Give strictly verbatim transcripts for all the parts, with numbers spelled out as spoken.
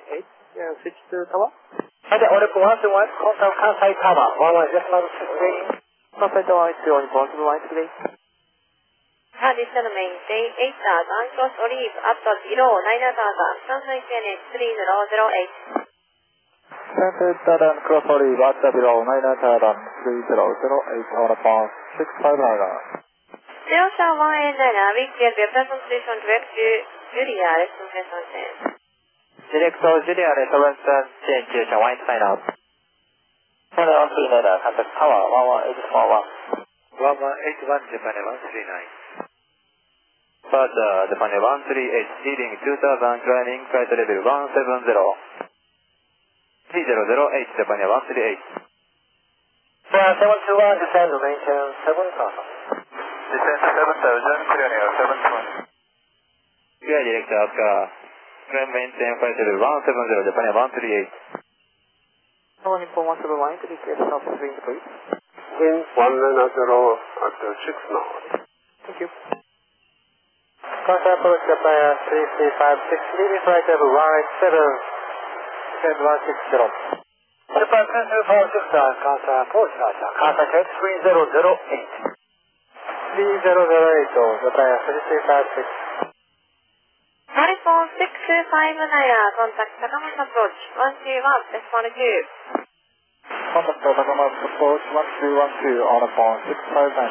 eight, yeah, switch to tower. And the order one to one, contact Kansai Tower, one one just not today. Kansai Tower is the only possible line today. Additional maintain eight thousand, cross Olive up to zero, nine thousand, Kansai C N H three zero zero eight. Kansai Tower, cross Olive up to zero, nine thousand, three zero zero eight on upon six five nine. Delta one eight nine, we get the presentation direct to Julia, reservation change. Director Julia, reservation change, Julia, one sign up. one one three nine, contact Tower, one one eight four one. one one eight one, Japan one three nine. But uh, Japan one three eight, leading two thousand, climbing flight level one seven zero. three zero zero eight, Japan one three eight. seven two one, descend to maintain seven thousand. Descend to seven thousand, clear near seven twenty. Clear director, Oscar. Climb maintain flight level one seven zero, Japan one three eight. One info one seven one, to be clear, south of wind, please. Wind one nine zero at six knots. Thank you. Contact approach Japan three three five six, leading flight level one eight seven, descend one six zero. Japan two two five six, contact approach Japan three zero zero eight. three zero zero eight, Japan three three five six. Californ six two five nine, contact Takamatsu approach one two one, S one two. Contact Takamatsu approach one two one two on upon six five nine.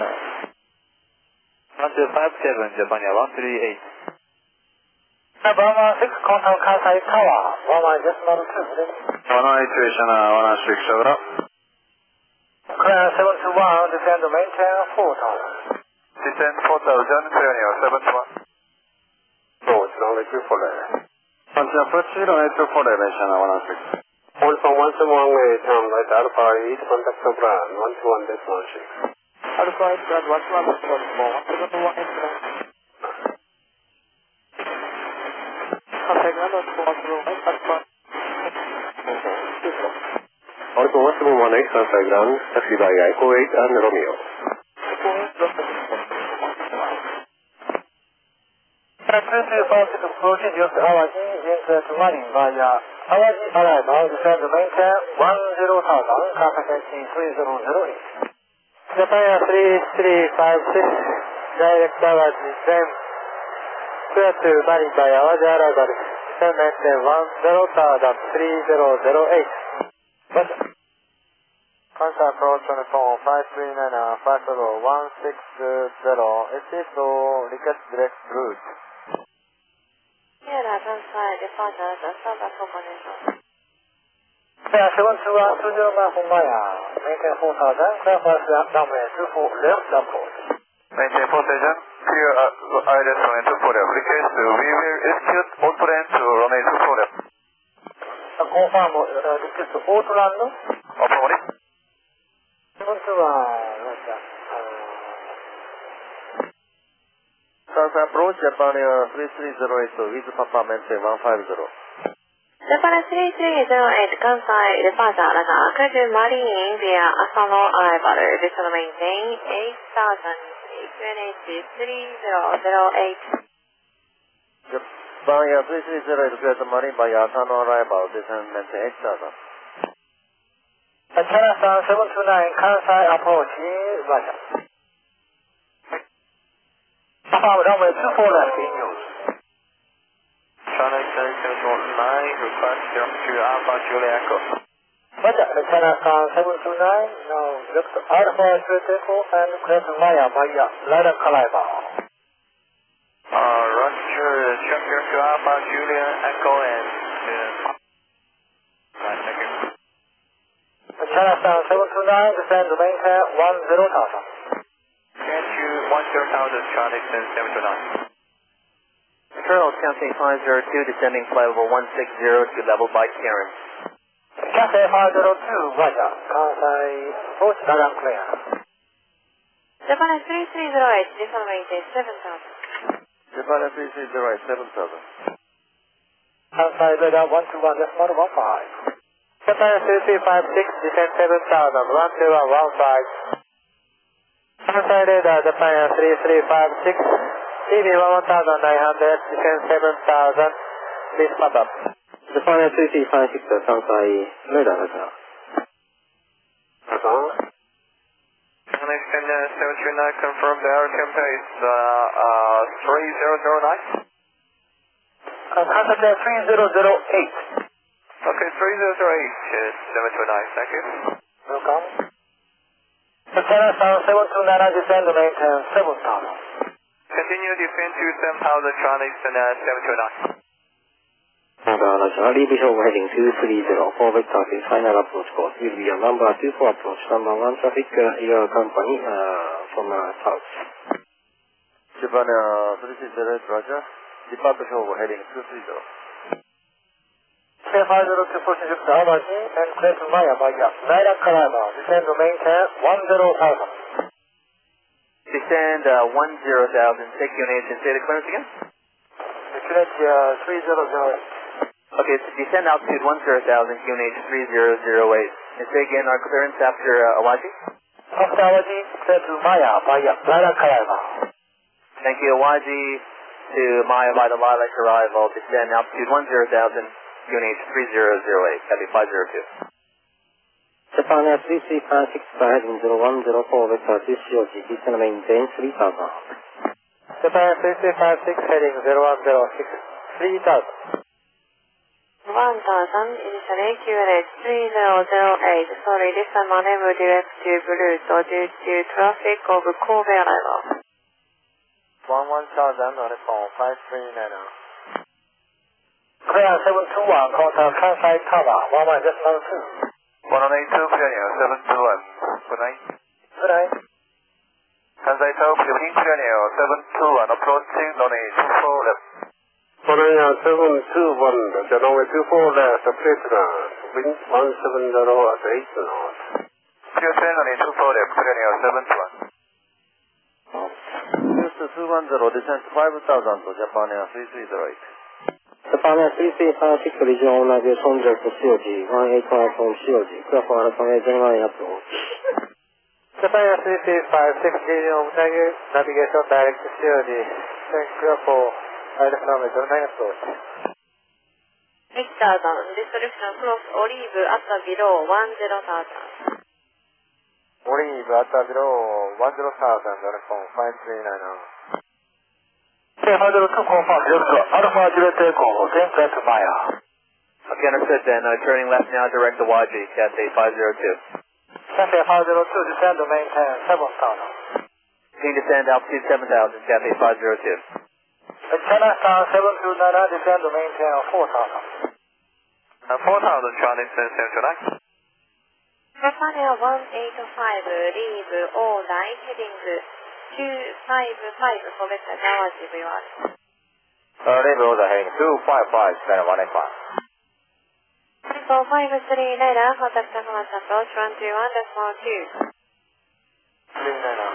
one two five seven, Japan one three eight. one one six, contact Kansai Tower, one one just not two. one one eight three, Shana one one six, over. Clear seven two one, descend to maintain four thousand. Descend four thousand, clear near seven one. Approach runway two four eleven. Contact approach runway two four eleven, Shana one one six. Hold from one seven one eight, turn right Alpha eight, contact Sobran one two one decimal six. Alpha eight, one two one decimal one seven one eight. Contact one two one zero eight, Alpha. Alpha one seven one eight, Kansai Ground, taxi by Echo eight and Romeo. two five six, approaching just Awaji, into running via Awaji arrival, descend to maintain one zero thousand, capacity three zero zero eight. Japan three three five six, direct Awaji, then clear to running by Awaji arrival, descend maintain one zero thousand, three zero zero eight. But Kansai approach on the phone five three nine five zero one six zero, exit to request direct route. Sierra Kansai departure at Osaka combination. Clear seven two one two zero nine from Maya, maintain four thousand, clear first runway two four left approach. Maintain four thousand, clear uh, I S runway two four left. Request we will execute all plane to runway two four left. Confirm uh, request Outland. Affirmative. seven two one, Russia. Kansai approach Japan three three zero eight with Papa maintain one five zero. Japan three three zero eight, Kansai departure at Akaju Marine via Asano arrival, additional maintain eight thousand, C N H three zero zero eight. Japan three three zero eight, clear the Marine by Asano arrival, additional maintain eight thousand. China seven two nine, Kansai approach, Russia. Alpha runway two four left in use. China seven two nine, request jump to Alpha Julia Echo. Roger, China seven two nine, now look to Alpha three Echo and clear to Maya via Ladder Caliber. Uh, Roger, jump to Alpha Julia Echo and... Uh, right, thank you. China seven two nine, descend to maintain one zero thousand. Can you one zero thousand, Charlie seven two nine. Colonel Cathay five zero two, descending flight level one six zero to level by Karen. Cathay five zero two, Roger. Kansai approach Daran clear. Japan three three zero eight, additional maintain seven thousand. Japan three three zero eight, seven thousand. Kansai radar one two one, decimal one five. Japan three three five six, descend seven thousand, one two one one five. Kansai radar Japan three three five six, T V one one thousand nine hundred, descend seven thousand, please pop up. Japan Air three three five six 関西レーダーですが。 Connection seven three nine confirmed the air tempo is uh, uh, three zero zero nine. Contact air three zero zero eight. Okay, three zero zero eight is seven two nine, thank you. Welcome. Japan seven two nine descend to maintain seven thousand. Continue descend to seven thousand tronics and uh, seven two nine. Leave Bishop heading two three zero for vector is final approach course will be a number two four approach number one traffic uh, your company uh, from uh, south. Japan three three zero eight Roger. Depart Bishop heading two three zero. K five zero two four six Awaji and Craig Maya Maya. Naira Karama descend to maintain one zero thousand. Descend uh, one zero thousand. Take units and say the clearance again. Declared uh, three zero zero eight. Okay, so descend altitude one zero thousand, Q N H three zero zero eight. And say again our clearance after uh, Awaji? After Awaji, clear to Maya, Maya, Naira Karama. Thank you, Awaji to Maya by the Lilac arrival. Descend altitude one zero thousand, Q N H three zero zero eight, Heavy five zero two. Japan Air three three five six heading zero one zero four vector to C O G, descend maintain three thousand. Japan Air three three five six heading zero one zero six, three thousand. one thousand, initially Q N H three zero zero eight. Sorry, this time maneuver direct to Bluto due to traffic of Kobe arrival. one one thousand on the phone, five three nine. Clear seven two one, contact Kansai Tower, one one decimal two. one one eight two, clear seven two one. Good night. Good night. Kansai Tower, clear clear seven two one, approaching runway two four left. Runway seven two one, the runway two four left, please ground, wind one seven zero at eight knots. Clear runway two four left, clear seven two one. Houston two one zero, descent five thousand to Japan Air three three zero eight. Japan Air three three five six regional navigation direct to C O G, one eight one from C O G, clear for Alpha General approach. Japan Air three three five six regional navigation direct to C O G, clear for Alpha General approach. eight thousand, description cross Olive at the below one zero thousand. Olive at the below one zero thousand, on the phone five three nine. K five zero two confirm, Alpha Juliet Echo, then clear to Maya. Okay, understood then. Uh, turning left now, direct to Awaji, Cathay five zero two. Cathay five zero two, descend to maintain seven thousand. Team descend altitude seven thousand, Cathay five zero two. China Star seven two nine, descend to maintain four thousand. Uh, four thousand, Charlie, descend seven two nine. Japan Air one eight five, leave all line heading two five five for vector Awaji V one. Uh, leave all the heading two five five, then one eight five. Info five three nine, contact Takamatsu approach one two one decimal two. three nine.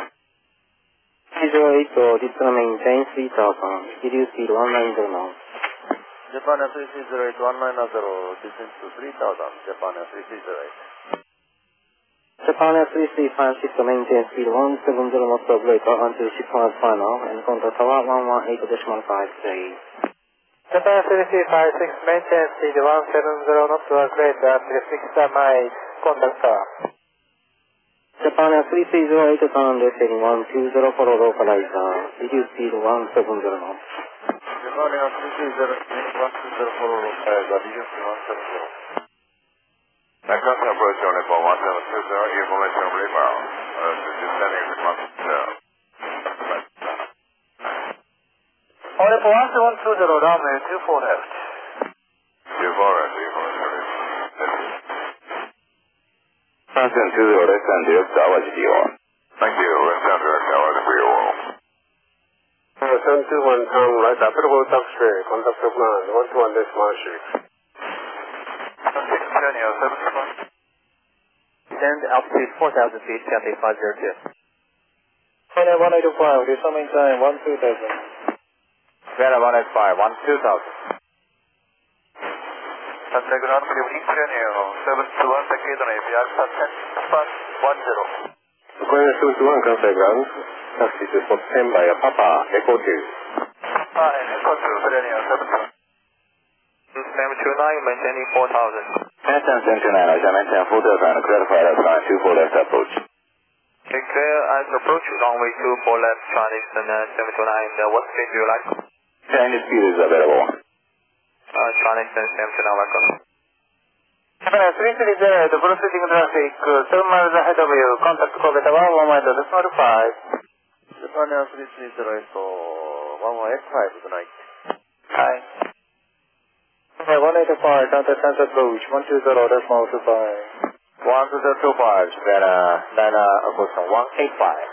zero eight, distance maintain three thousand, reduce speed one nine zero knots. Japan Air three three zero eight, one nine zero, descend to three thousand, Japan Air three three zero eight. Japan Air three three five six, maintain speed one seven zero knots or greater until ship has final, and contact tower one one eight decimal five three. Japan Air three three five six, maintain speed one seven zero knots or greater until six miles, contact tower. Japan Air three three zero eight, turn left heading one two zero, follow localizer, reduce speed one seven zero knots. Japan Air three three zero eight, one two zero, follow localizer, reduce speed one seven zero. Aircraft approach only for one seven two zero, information rebound. Uh, descending the contact. Only for one seven two zero, runway two four left. two four left, information rebound. one seven two zero, left and direct to Awaji V one. Thank you, left and direct Awaji V one. seven two one, turn right, applicable taxiway, contact plan, one two one decimal six. Descend altitude four thousand feet, Cathay five zero two. China one eight five, descend maintain one two thousand. China one eight five, one two thousand. Cathay ground clear seven two one, second on A P R, ten plus one zero. Going seven two one, Kansai ground, taxi to spot ten by Papa, Echo two. Ah, and Echo two, clear seven two one. Seven two maintaining four thousand. Maintain seven two nine, I shall maintain full delta and clear flight at flying two four left approach. Okay, clear as approach, runway two four left, Chinese and uh, seven two nine, uh, what speed do you like? Yeah, any speed is available. Uh, Chinese and seven two nine, welcome. Japan three three zero, the proceeding traffic, uh, seven miles ahead of you, contact Kogeta one one mile, decimal five. Japan three three zero is one one X five tonight. Hi. Yeah, one eight five, contact Sunset approach, one two zero, decimal two five. one two zero two five, Japan nine approach on one eight five.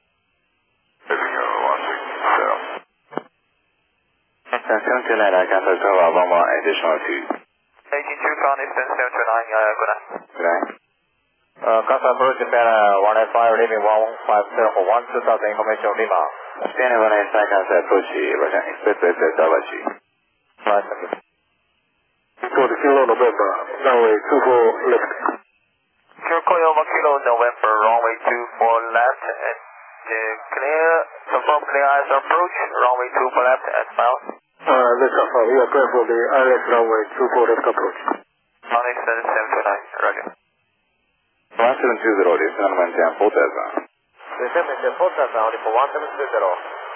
seven two nine, I contact Tower one one additional two. eighty-two, Chinese and seven two nine, uh, good night. Good night. Uh, contact approach Japan one eight five, leaving one five zero for one two thousand information Lima. Japan one eight five, contact approach, Russian Expressway, Java G. Right, thank you. For the Kilo November, runway two four left. Yokoyama Kilo November, runway two four left, and uh, clear, confirm clear as approach, runway two four left, and south. Uh, let's confirm, we are clear for the I L S runway two four left approach. Chinese and seven two nine, roger. one seven two zero, this is maintain full delta. This is maintain full delta only for one seven two zero.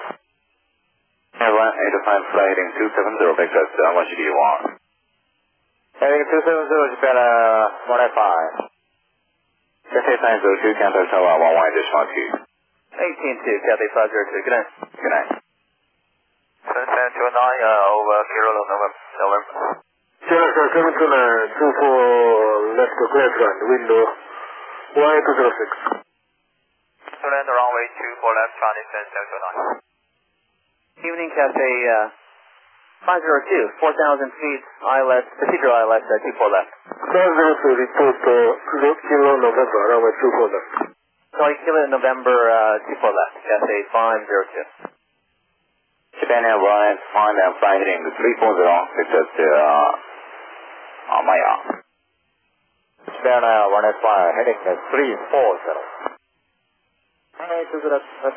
one eight five, fly heading two seven zero, vector down, what should you want? Heading two seven zero, Japan uh, one eight five. Cathay five zero two, contact Tower one one additional two. eighteen two, Cathay five zero two, good night. Good night. seven two nine, uh, over Kilo November. November. Sierra seven two nine, two four left clear front, window one eight zero six. To land runway two four left, Chinese and seven two nine. Evening Cathay uh, five zero two, four thousand feet, I L S, procedural I L S uh, two four left. five zero two, report uh, Kilo November, runway two four left. Sorry, Kilo November uh, two four left, Cathay five zero two. Japan Airlines, find and fly heading three four zero, vector to uh, Maya. Japan uh, one eight five, heading uh, three four zero. Alright, two zero seven.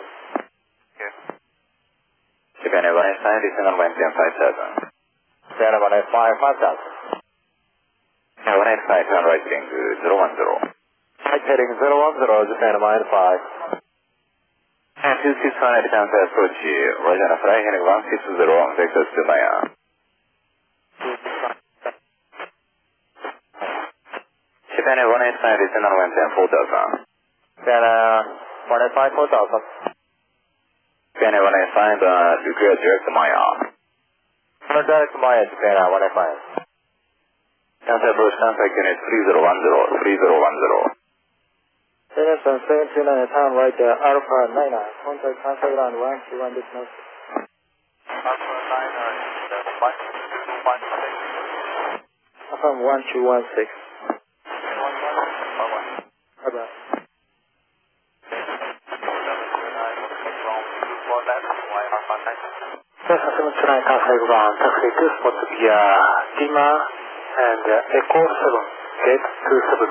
Japan Airlines, sign descend on maintain five thousand. Japan one eight five, five thousand. one eight five, turn right heading zero one zero. Right heading zero one zero, Japan one eight five. And two six one, contact approach, Roger, fly heading one six zero, vector to Maya. Japan one eight five, descend on maintain four thousand. Japan uh, one eight five, four thousand. Japan one eight five, uh, declare direct to Maya. Direct to Maya, Japan uh, one eight five. Contact approach, contact unit three zero one zero, three zero one zero. Edison seven two nine, town right uh, Alpha nine nine, contact contact ground one two one decimal six. Alpha nine nine, one two one six. Alpha one two one six. one one, Bye bye. Delta seven two nine, contact ground, taxi two spots via Lima and uh, Echo seven, gate two seven.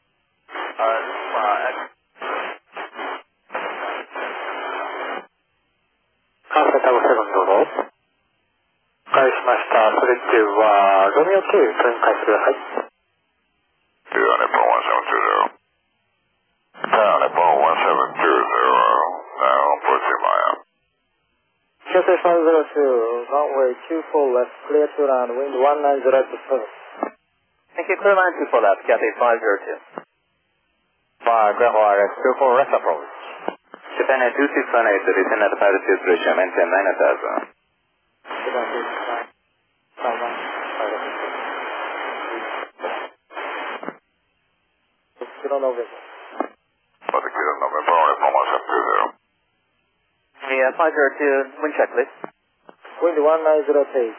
関西タブセブンどうぞ。返しました。それでは、ロミオ Q、展開してください。Cathay five zero two, runway two four left, clear to land, wind one nine zero to seven. Thank you, clear line two four left, Cathay five zero two. Fire, ground wire, two four rest approach. Japan two six one eight, descend at five six pressure, maintain nine thousand. Japan two six one eight, five one, Kilo November. For the Kilo November, only from one seven two zero. Yeah, five zero two, wind check please. Wind one nine zero eight.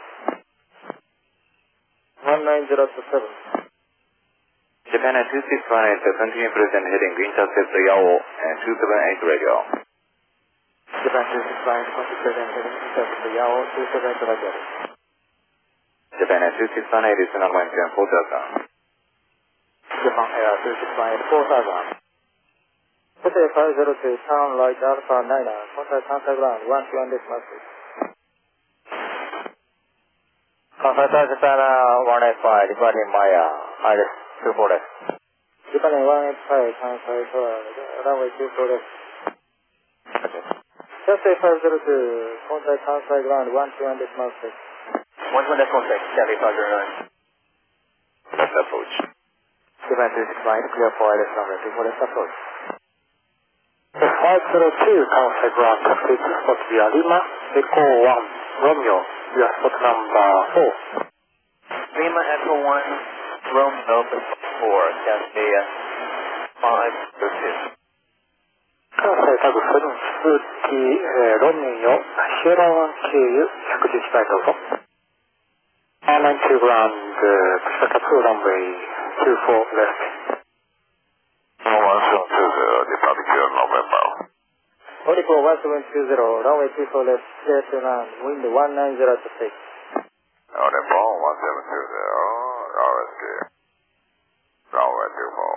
one nine zero to seven. Japan two six one eight, continue present heading intercept the Yao and two seven eight radio. Japan two six one eight, continue present heading intercept the Yao two seven eight radio. Japan two six one eight is on maintain four thousand. Japan Air two six one eight, four thousand. Cathay five zero two, town light Alpha nine nine, contact contact ground one two one decimal six. Kansai Tower Japan one eight five, departing Maya, I left two four left. Departing one eight five, Kansai Tower, runway two four left. Delta five zero two, contact Kansai ground one two one decimal six. one two one decimal six, Delta five zero nine. Left approach. Japan two six five, clear for I left runway two four left approach. five zero two, Kansai ground, taxi to spot via Lima, Echo one, Romeo, via spot number four. Lima Echo one, Romeo, four, Cassia, five zero two. 関西タグフリンスキーロニーをシエラワン経由ひゃくじゅういちまいどうぞ。ナインナインツー ground, Pusaka two runway two four left. one seven two zero, departure November. Orico one seven two zero, runway two four left, clear to land, wind one nine zero to six. November one seven two zero, R S K, runway two four.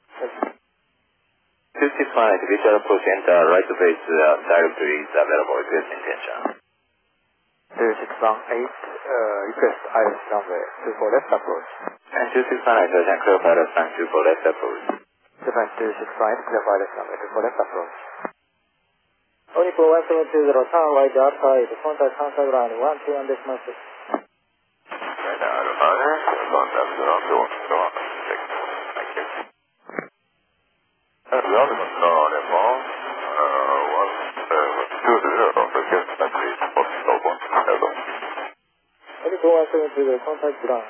two six five, visual approach enter right base uh, directory is available with this intention. two six one eight, uh, request iris runway two four left approach. And two six one eight, Japan clear for iris runway two four left approach. Japan two six five, clear for iris runway two four left approach. Orico one seven two zero, turn right outside, contact Kansai ground one two one decimal six. Right outside, contact zero two one zero six. Thank you. And the other control on the phone, uh, one seven two zero, the guest taxi spot one zero. Orico one seven two zero, contact ground.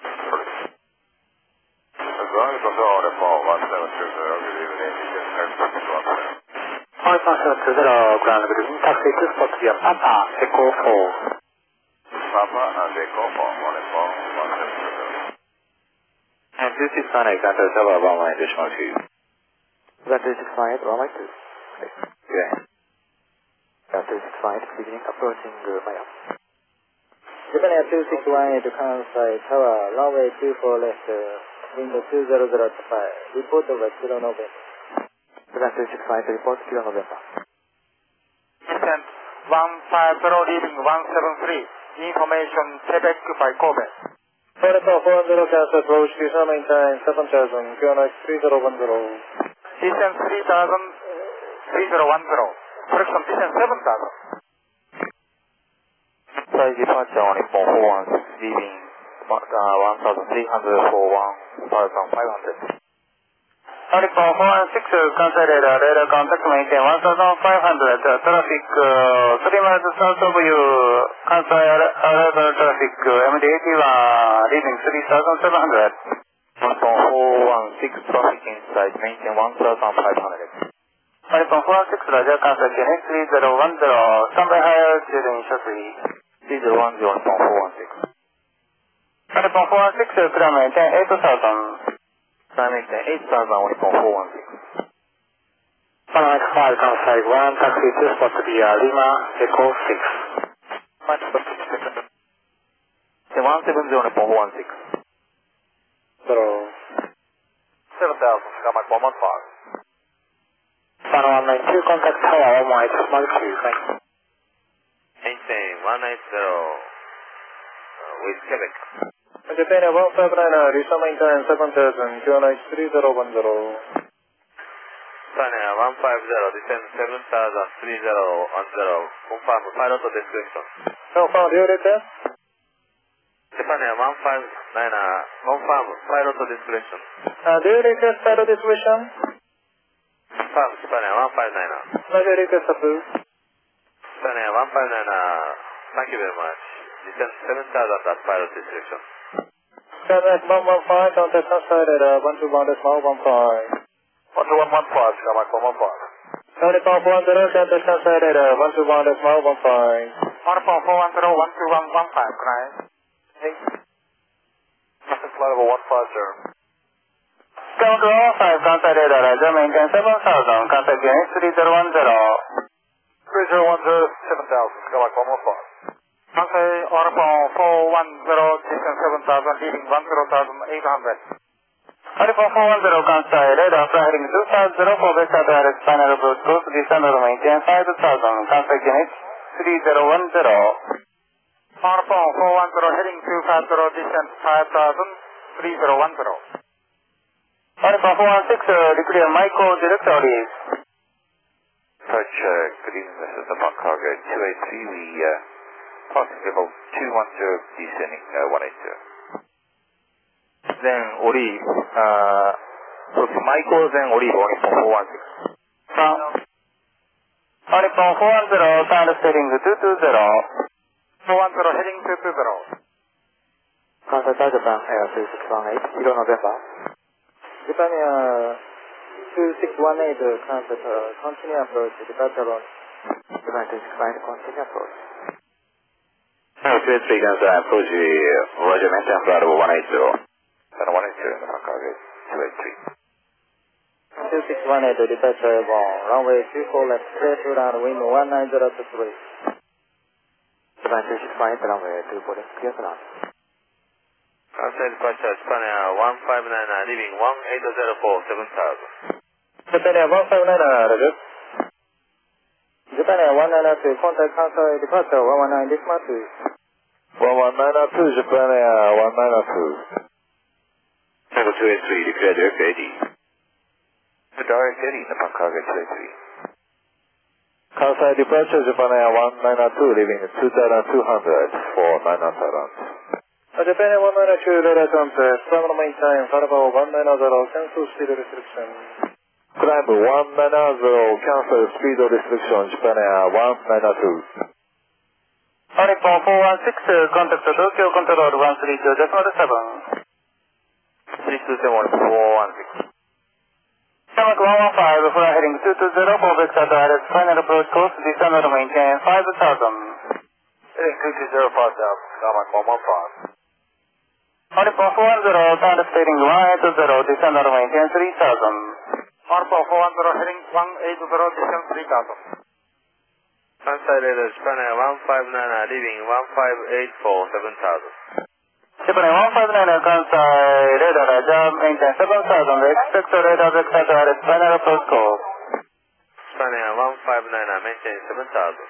The ground control on the phone, one seven two zero, good evening, you can head back to one zero. one seven two zero, ground good evening, taxi to spot via Papa, Echo four. Papa and Echo four on the phone, one seven two zero. And two six one eight, contact Java runway additional two. Japan two six five, runway two. Yeah. Japan two six five, beginning approaching uh, Maya. Japan Air two six one eight to Kansai Tower, runway two four left, uh, wind two zero zero to five. Report over Kilo November. Japan two six five, report Kilo November. Descent one five zero, leaving one seven three. Information Quebec by Kobe. Protocol four one zero, cancel approach, visual maintain seven thousand, Q N H three zero one zero. Descent three thousand, three zero one zero. Correction, descent seven thousand. Side departure on Nippon four one six, leaving uh, one thousand three hundred for one thousand five hundred. Nippon four one six, Kansai radar, radar contact maintain one thousand five hundred, traffic uh, three miles south of you, Kansai arrival traffic, M D eighty-one, leaving three thousand seven hundred. Nippon four one six, traffic inside, maintain one thousand five hundred. Nippon four one six, Roger, Kansai K N three zero one zero, standby higher, during short three. three zero one zero, Nippon four one six. Nippon four one six, clear maintain eight thousand. Clear maintain eight thousand on Nippon four one six. one nine five, Kansai one, taxi to spot via Lima, Echo six. one seven zero, Nippon four one six. Zero. seven thousand, got my one one five. one one nine two, contact tower, one one eight, small two, thank you. Maintain one nine zero uh, with Quebec. Japan one five nine, Lisa maintain seven thousand, Q N H three zero one zero. Japan one five zero, descend seven thousand, three zero one zero, confirm pilot description. Confirm, do you read that? Japan one five nine, confirm pilot description. Uh, do you request pilot description? Confirm, Japan one five nine. Roger, request approved. Japan one five nine, thank you very much. Descend seven thousand at pilot description. Contact one one five, contact Kansai radar, one two one decimal one five. one two one one five, got my one one five. Nippon four one zero, contact Kansai radar, one two one decimal one five. Nippon four one zero, one two one one five, can I? Hey. Distance level one five zero. Count one five, Kansai radar, Roger, maintain seven thousand, contact K N three zero one zero. three zero one zero, seven thousand, got my one one five. Kansai Nippon four one zero, distance seven thousand, leaving one zero thousand eight hundred. Nippon four one zero, Kansai radar, fly heading two five zero for West direct final approach course, descend or maintain five thousand, Kansai K N three zero one zero. Northbound four one zero heading two five zero, descent five thousand, three zero one zero. Northbound four one six, uh, declare Michael direct audio. Approach, uh, good evening, this is the Park Cargo two eight three, we, uh, passing level two one zero, descending, uh, one eight zero. Then, 우리, 어, Michael, then 우리 Northbound four one six. Northbound four one zero, sound steering two two zero. four one zero heading two two zero. Contact Japan Air three six one eight, zero November. Japan Air two six one eight, contact uh, continue approach, departure on Japan two six one eight, continue approach. Uh, two eight three, guys, uh, approach, uh, Roger, maintain flight over one eight zero. Then one eight zero in the Park Cargo two eight three. two six one eight, departure on runway two four left, clear to down, wind one nine zero two three. Japan two six one eight, runway two four left, clear to down. Outside departure, Japan Air one five nine nine, leaving one eight zero four, seven thousand. Japan Air one five nine nine, Roger. Japan Air one nine two, contact outside departure one one nine, decimal two. one one nine two, Japan Air one nine two. Tango two eight three, declare direct eighty. The direct eighty in the Park Cargo two eight three. Kansai departure, Japan Air one nine two, leaving two thousand two hundred for nine thousand. Japan Air one nine two, radar contact, terminal maintain, Farabo one nine zero, cancel speed restriction. Climb one nine zero, cancel speed restriction, Japan Air one nine two. Northbound four one six, contact Tokyo Control one three two, decimal seven. three two seven four one six. Stomach one one five, flight heading two two zero, for vector direct, final approach course, descend and maintain five thousand. Heading two two zero five thousand, Skymark one one five. Northbound four one zero, sound steering one eight zero, descend and maintain three thousand. Northbound four one zero heading one eight zero, descent three thousand. Outside radar, Japan Air one five nine nine, leaving one five eight four, seven thousand. Japan Air one five nine nine, Kansai radar, jump maintain seven thousand, expect radar vector direct, final approach course. Japan Air one five nine nine, maintain seven thousand.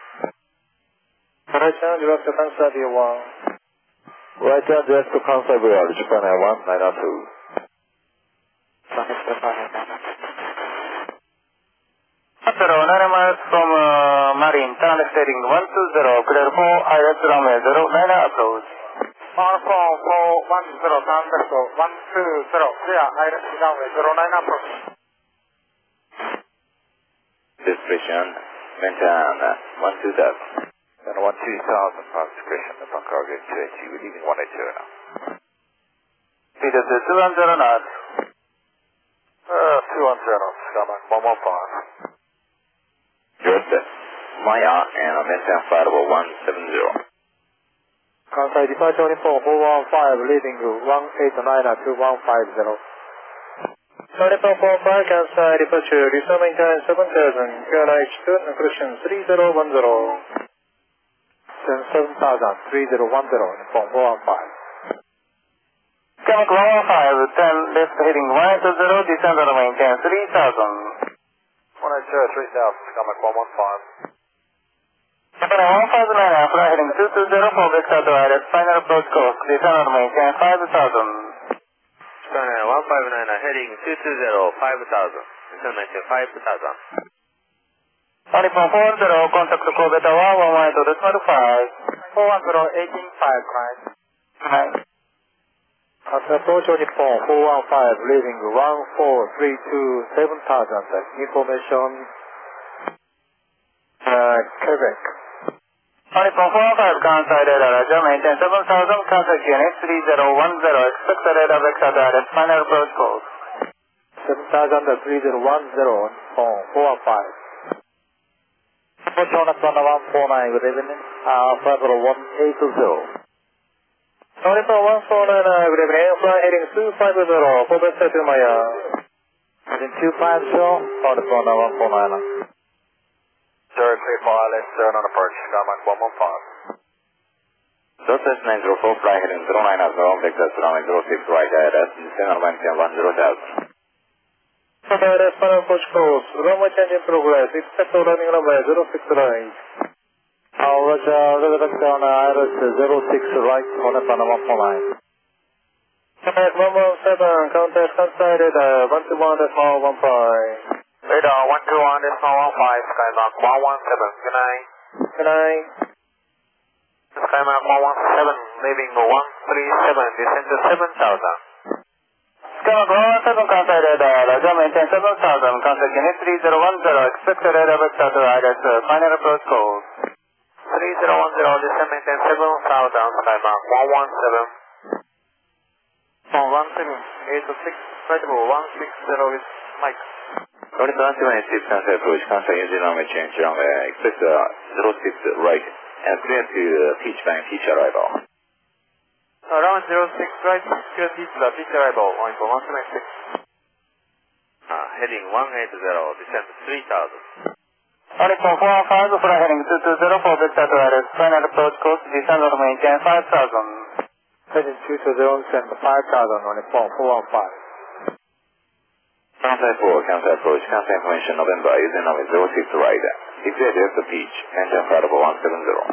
Right turn, direct to Kansai V one. Right turn direct to Kansai V one, Japan Air one nine two. Zero, nine miles from uh, Marine, turn steering one two zero, clear four, I S runway zero nine approach. Northbound four one zero, down vector one two zero, clear, I R S runway zero nine approach. Discretion, maintain one two thousand. Then one two thousand, pass discretion, the Park Cargo two eight three, we're leaving one eight zero now. Speed is two one zero knots. Uh, two one zero, Skymark one one five. Good. Maya and maintain flight over one seven zero. Kansai departure uniform four one five, leading to one eight nine two one five zero. Northbound four one five, Kansai departure, return maintain seven thousand, Q N H two, inclusion three zero one zero. seven thousand, three zero one zero, uniform four one five. Skymark one one five, ten left heading one eight zero, descend and maintain three thousand. one eight zero, three thousand, Skymark one one five. Japan one five nine, flight heading two two zero, for vector direct, final approach course, descend and maintain five thousand. Japan Air one five nine nine, heading two two zero, five thousand. Descend maintain five thousand. Northbound four one zero, contact to Corvette one one one two, decimal five. four one zero, eighteen five, right. Right. At approach uniform four one five, leaving one four three two, seven thousand, information, uh, Quebec. Northbound four one five, Kansai radar, jump maintain seven thousand, Kansai Q N H three zero one zero, expect the radar vector direct, final approach course. seven thousand, three zero one zero, on four one five. Approach on one four nine, good evening, uh, flight one eight zero. Northbound one four nine, good evening, flight heading two five zero, for the set to Maya. Heading two five zero, Northbound one four nine. Zero clear for I L S, zero on approach, Skymark one one five. Southwest nine zero four, fly heading zero nine zero, vector surrounding zero six right I R S, descend and maintain one zero thousand. I R S final approach course, runway change in progress, expect running runway zero six right. Roger, River on Iris zero six right on the Panama line. Quebec one one seven, contact outside radar one two one decimal one five. Radar one two one decimal one five, Skymark one one seven, good night. Good night. Skymark one one seven, leaving one three seven, descend to seven thousand. Skymark one one seven, contact radar, Roger, maintain seven thousand, contact unit three zero one zero, expected radar vector to Iris, final approach code. three zero one zero, descend maintain seven thousand, Skymark one one seven. one seven eight six, credible one six zero with Mike. Nordic one seven eight six, cancel approach, cancel engine runway change, runway, expect uh, zero six right, and clear to uh, pitch bank, pitch arrival. Around zero six right, clear to the pitch arrival, on for one seven eight six. Uh, heading one eight zero, descend to three thousand. Nordic one four one five, fly heading two two zero for vector to Iris, final approach code, descend or maintain five thousand. Heading two two zero, send five thousand, Nordic one four one five. Cancel four, cancel approach, cancel information November, using runway zero six right, declare direct to pitch, engine flight over one seven zero.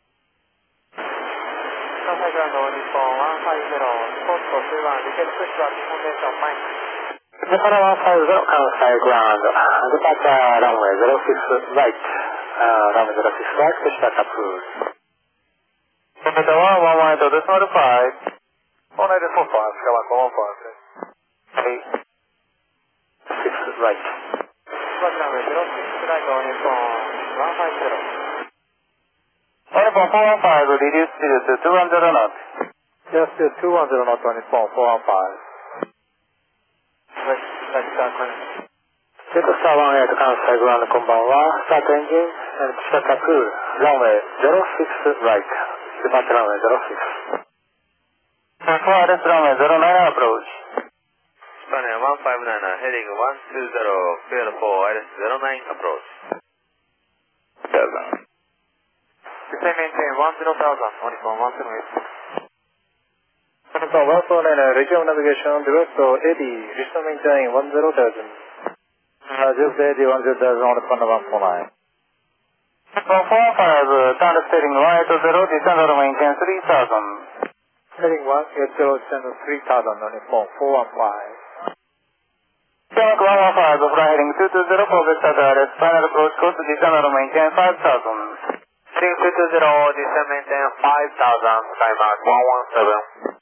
Cancel ground on one five zero, report for three one, request push back information Mike. Japan one five zero, cancel ground, departure runway zero six right, uh, runway zero six right, push back approved. Delta one one one eight, decimal five. one eight four five, Skymark one one five. eight six right. Flight runway zero six right on one five zero. Nordic one four one five, reduce speed to two one zero knots. Yes, two one zero knots, Nordic one four one five. Right, right, start running. Delta Star one eight, cancel ground, こんばんは。Start engine and push back approved. Runway zero six right. Departure runway zero six. For Iris runway zero nine approach. Spanier one five nine, heading one two zero, clear for Iris zero nine approach. seven. Descend maintain one zero thousand, one one seven eight six. From one four nine, regional navigation, direct to eighty, regional maintain one zero thousand. Uh, just eighty, one zero thousand on the front of one four nine. From four five, turn steering one eight zero, descend or maintain three thousand. Heading one eight zero, descend three thousand on the phone, four one five. Skymark one one five, fly heading two two zero for vector to Iris, final approach code, descend or maintain five thousand. three two two zero, descend maintain five thousand, Skymark one one seven.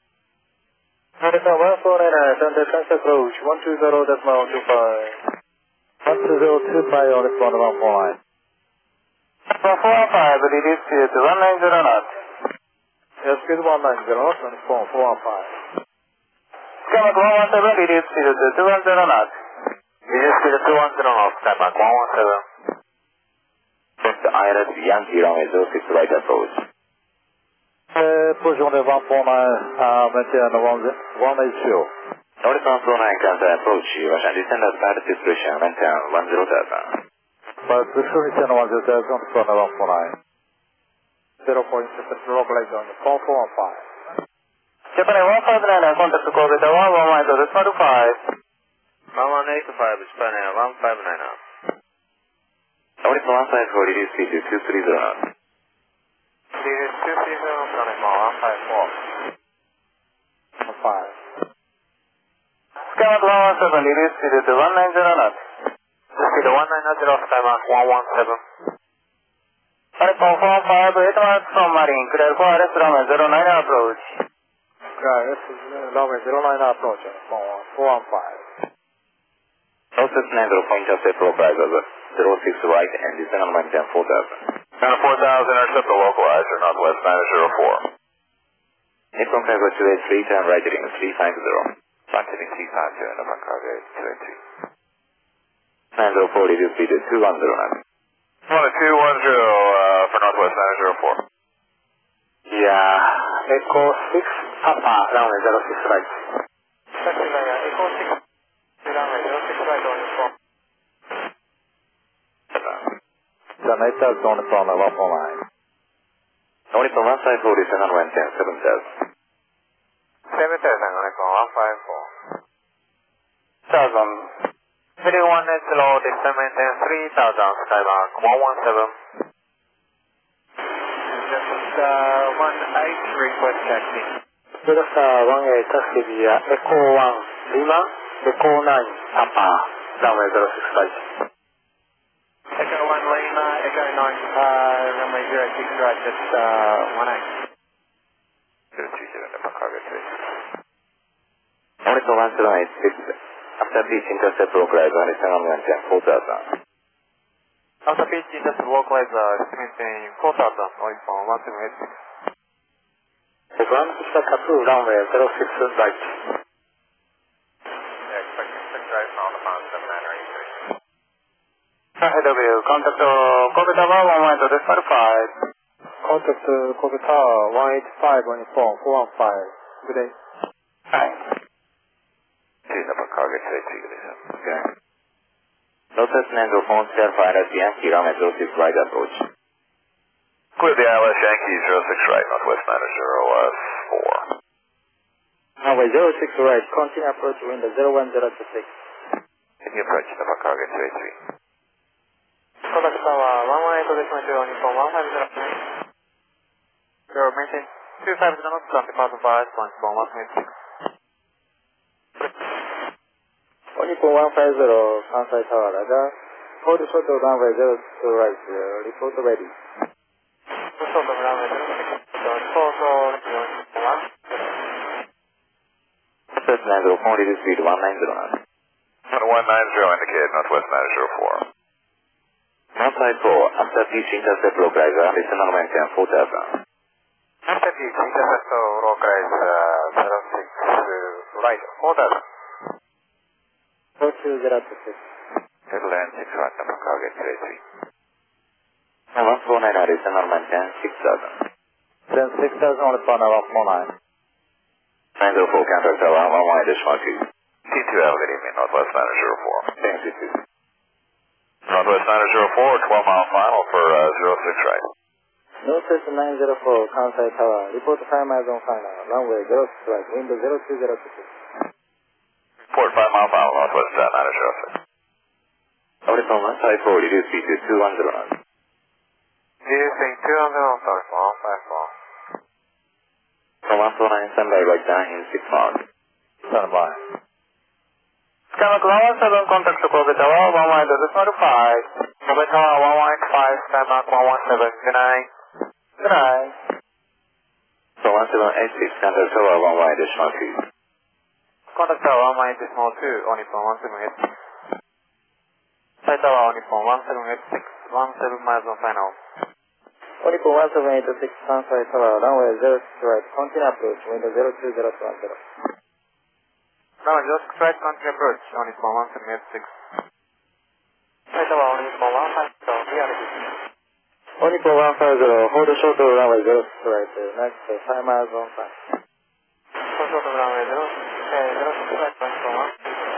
Delta one four nine, turn the transfer approach, one two zero decimal two five. one two zero two five on the phone, one four nine. From four one five, reduce speed to one nine zero knots. Yes, speed one nine zero knots on the phone, four one five. Skymark one one seven, reduce speed to two one zero knots. Reduce speed to two one zero knots, Skymark one one seven. Next Iris Yankee runway zero six right approach. Uh, position de one four nine, uh, maintain one eight zero. Nordic one four nine, cancel approach, Russian descend at bad discretion, maintain one zero thousand. But the position one zero thousand on the front of one four nine. zero point seven, localize on the four four one five. Japan one five nine, contact to call with the one one one, so this one two five. one one eight five, Spanier one five nine. Nordic one five four, reduce speed to two three zero knots. Reduce two three zero, Nordic one five four. five. Skymark one one seven, reduce speed to one nine zero knots. Speed one nine zero, Skymark one one seven. Nordic one four one five, eight miles from Marine, clear for Iris runway zero nine approach. Iris runway zero nine approach, four one five. Process nine zero point of April driver, zero six right and descend on maintain four thousand. Down four thousand, intercept the localizer, Northwest nine zero four. Nippon Cargo two eight three, turn right heading three five zero. Front heading three five zero, Nippon Cargo two eight three. nine zero four, reduce speed to two one zero knots. one two one zero uh, for Northwest nine zero four. Yeah, Echo six, Papa, runway zero six right. Taxi Gaia, Echo six, runway zero six right on your phone. The Natal zone from the one four nine. Nordic one five four, descend on maintain seven thousand. seven thousand, Nordic one five four. Thousand. three one eight zero, descend maintain three thousand, Skymark one one seven. one eight, request taxi. Delta one eight taxi via Echo one Lima, Echo nine Papa, runway zero six right. Echo one Lima, Echo nine, uh, runway zero six right, just uh, one eight. zero two seven, Papa cargo three. Only for one zero eight six, after beach intercept localizer, descend on one ten, four thousand. After beach intercept localizer, estimating four thousand, only for one seven eight six. One six two, runway zero six right. Yeah, expecting six right, on the bound seven nine eight three. A W, contact Kobe Tower one one eight decimal five. Contact Kobe Tower one eight five on your phone, four one five. Good day. Hi. This is Papa cargo three three, okay. Notice Nando phone certified as Yankee runway zero six right approach. Clear the I L S Yankee zero six right, Northwest niner zero four. Runway zero six right, continue approach window zero one zero two six. Can you approach Papa cargo three three? Contact Tower one one eight decimal two on your phone, one five zero nine. You're maintain two five zero knots, left departure by point phone one seven eight six. Onipon one five zero, Kansai Tower, radar. Hold short of runway zero two right, uh, report ready. Short of runway zero six, report one. Notice Nando phone reduce speed one nine zero nine. one nine zero indicated, Northwest niner zero four. Outside four, after beach intercept localizer, descend on one ten, four thousand. After beach intercept localizer, zero six right, four thousand. four two zero two six. Triple N six right, Papa cargo three three. And one four nine, descend on one ten, six thousand. Then six thousand on the phone, one four nine. nine zero four, contact Tower one one eight decimal two. T two elevating me, Northwest niner zero four. Thanks, T two. Northwest niner zero four, twelve mile final for uh, zero six right. Notice nine zero four, Kansai Tower, report five miles on final, runway zero six right, window zero two zero two six. Report five mile final, Northwest uh, niner zero six. Only from one five four, reduce speed to two one zero nine. Reducing two on the sorry, one five four. From one four nine, stand by right down in six miles. Stand by. Skymark one one seven, contact Kobe Tower one one eight decimal five. Kobe Tower one one eight five, Skymark one one seven, good night. Good night. From one seven eight six, contact Tower one one eight decimal two. Contact Tower one one eight decimal two, only from one seven eight six. Side Tower only from one seven eight six, one seven miles on final. Onipon one seven eight six, Kansai Tower, runway zero six right, continue approach, window zero two zero two zero. Now just straight continue approach, only from one seven eight six. Side Tower only from one five zero, reality. Onipon one five zero, hold short of runway zero six right, uh, next uh, five miles on five. Hold short of runway zero six right, point from one.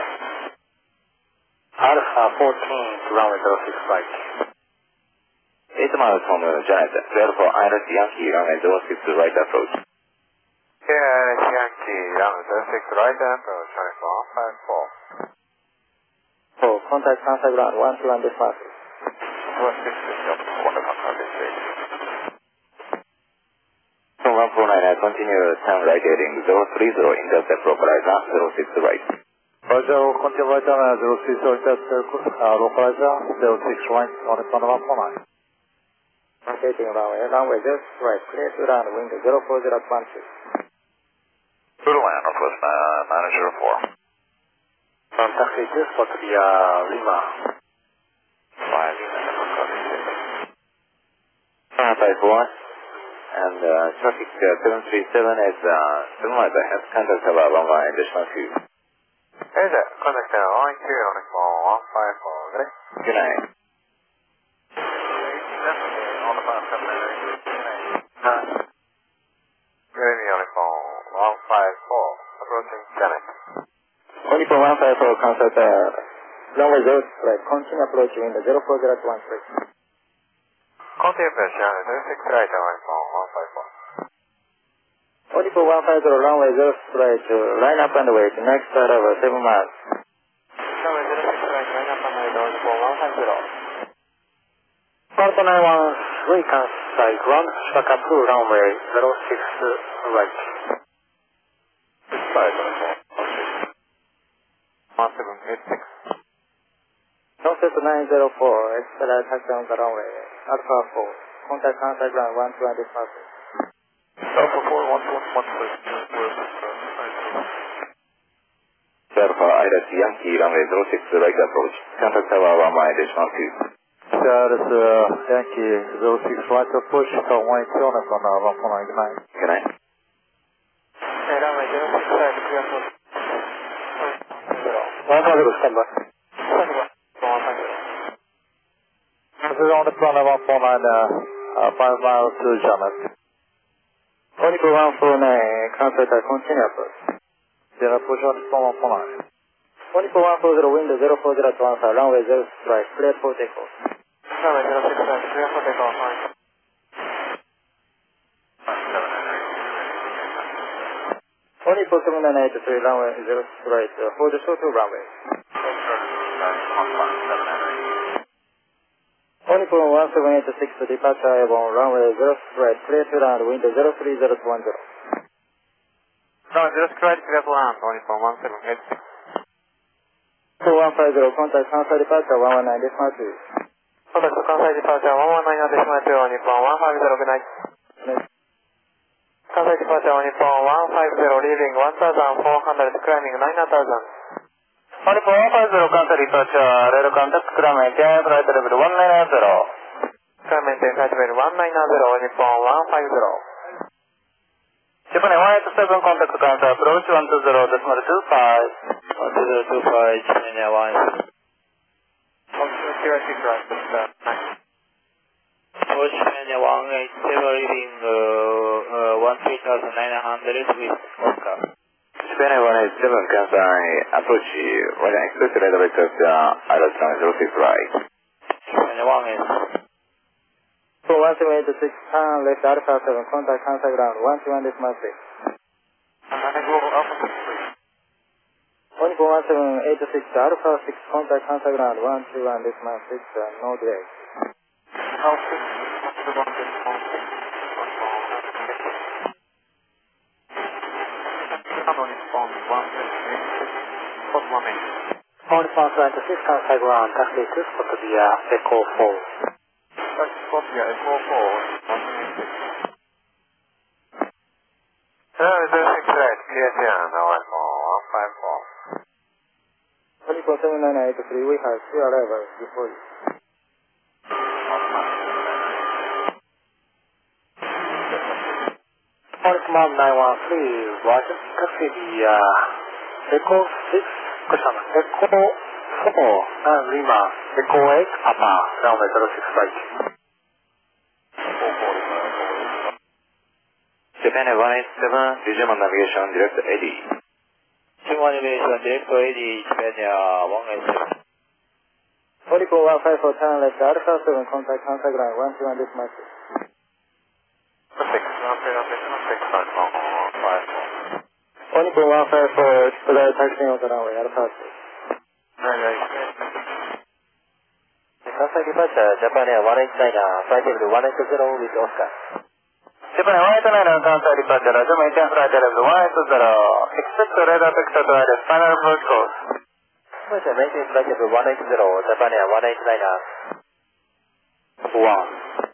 Alpha fourteen to runway zero six right. eight miles from uh, Janet, therefore I L S Yankee runway zero six right approach. Yeah, Yankee, runway zero six right approach, only from one five four. So, contact Kansai ground one two one decimal six. one six six, corner Papa cargo three. From one four nine, I continue time right heading zero three zero, intercept localizer zero six right. Roger, continue right down uh, zero three zero, intercept uh, localizer zero six right, on the phone one four nine. Rotating runway, runway zero six right, clear to land, window zero four zero one six. Poodle land, Northwest uh, niner zero four. From taxi two spot via Lima. five, Papa cargo six. five one, and uh, traffic uh, seven three seven is uh, seven miles ahead, contact Tower one one eight decimal two. Hey there, contact Tower one two, only from one five four, ready? Good night. On the bound seven nine eight three. Ready, only from one five four, approaching Janet. Onipon one five four, contact uh, runway zero six right, continue approach window zero four zero one six. Continue approach, Janet, zero six right, only from one five four. Onipon one five zero, runway zero six right, uh, line up and wait, next start over seven miles. Runway zero six right, line up and wait, only from one five zero. Alpha nine one three Kansai ground, Shibakapu runway zero six right. one seven eight six. Concept nine zero four, expedite taxi on the runway, Alpha four, contact Kansai ground one two and departure. Alpha four one two one three. Alpha Ida Yankee runway zero six right approach. Contact tower one my additional two. Status uh, Yankee zero six right approach, so one two on uh, one four nine nine. Good night. Hey, runway zero six right, clear for one hundred standby. This is on the front of one four nine, uh, uh, five miles to Janet. Oniko one four nine, contact continue approach. Zero push on the front one four nine. Oniko one four zero, wind zero four zero to answer, runway zero six right, clear for takeoff. Runway zero six right, clear for takeoff, fine. Oniko seven nine eight three, runway zero six right, uh, for the short runway. Oniko one seven eight six, departure airborne, runway zero six right, clear to land, wind zero three zero two one zero. No, just right, clear to land, Oniko one seven eight six. two one five zero, contact Kansai departure one one nine decimal two. Contact Kansai departure one one nine decimal two, Nippon one five zero, good night. Kansai departure Nippon one five zero, leaving one thousand four hundred, climbing nine thousand. Nippon one five zero, Kansai departure, rail contact, climbing ten, flight level one nine zero. Climbing ten, flight level one nine zero, Nippon one five zero. Japan one eight seven, contact Kansai, approach one two zero, decimal two five. one two zero two five, Japan one. zero six right, Approach Japan one eight seven, leaving uh, uh, one three thousand nine hundred with Oscar. Japan one eight seven, Kansai, approach, right express elevator, uh, Island zero six right. Japan one eight. So one seven eight six, turn left Alpha seven, contact Kansai ground one two one decimal six. Oniko one seven eight six, Alpha six, contact Kansai ground one two one decimal six, uh, no delay. Oniko one six, Kansai ground, taxi to spot via Echo four. Spot via Echo four, one eight six. zero six right, clear down, one five four. Oniko seven nine eight three, we have three arrivals before you. Oniko nine one three, Roger, taxi via Echo six, question, Echo four, and Lima, Echo eight, Papa, runway zero six right. Japan one eight seven, Digimon navigation, direct eighty. Digimon navigation, direct eighty, Japan one eight seven. Oniko one five four, turn left Alpha seven, contact Kansai ground one two one decimal six. six, one six, five four. Oniko one five four, expedite taxi on the runway, Alpha six. Kansai departure, Japan one eight nine, flight level one eight zero with Oscar. Japan one eight nine, Kansai departure, maintain flight level one eight zero. Expect radar picture to add final approach course. Maintain flight level one eight zero, Japan one eight nine. one.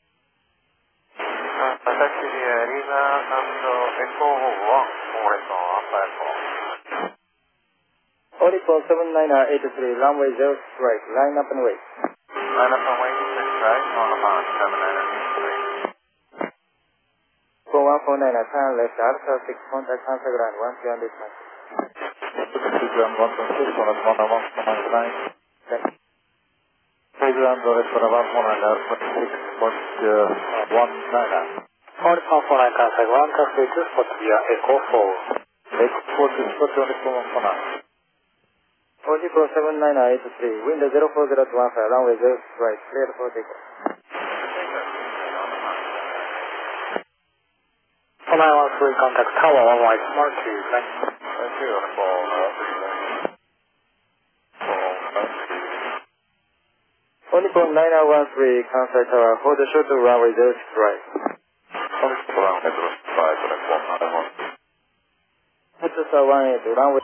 Taxi via Lima and Echo one, Oniko one five four. Oniko seven nine eight three, runway zero right, line up and wait. Line up and wait, six right, on about seven nine eight three. Go one four nine, turn left Alpha six, contact Kansai ground one two one decimal six. Ground one two six, on one one nine nine. Ground one four nine six point one nine. Oniko one four nine, Kansai ground, taxi to spot via Echo four. Echo four to spot Oniko one four nine. Oniko seven nine eight three, wind zero four zero to one five, runway zero right, clear for takeoff. nine one three, contact tower one white, smart two, thank you. Thank you, for Onipon nine nine one three, Kansai Tower, hold the short to runway zero six right. Onipon runway zero six five, select one nine one. Head to one eight, runway